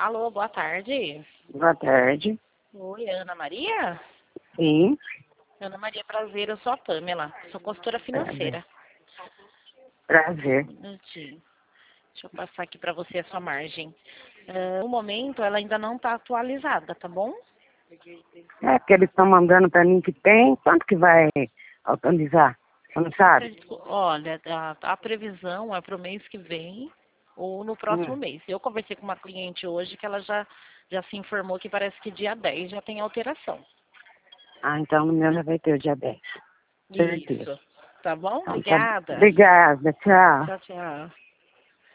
Alô, boa tarde. Boa tarde. Oi, Ana Maria? Sim. Ana Maria, prazer, eu sou a Pamela, sou consultora financeira. Prazer. Um minutinho. Deixa eu passar aqui para você a sua margem. No momento, ela ainda não está atualizada, tá bom? É porque eles estão mandando para mim que tem. Quanto que vai autorizar? Você não sabe? Olha, a previsão é para o mês que vem ou no próximo mês. Eu conversei com uma cliente hoje que ela já se informou que parece que dia 10 já tem alteração. Ah, então no meu já vai ter o dia 10. Certeza. Isso. Tá bom? Então, tá... Obrigada. Obrigada. Tchau. Tchau, tchau.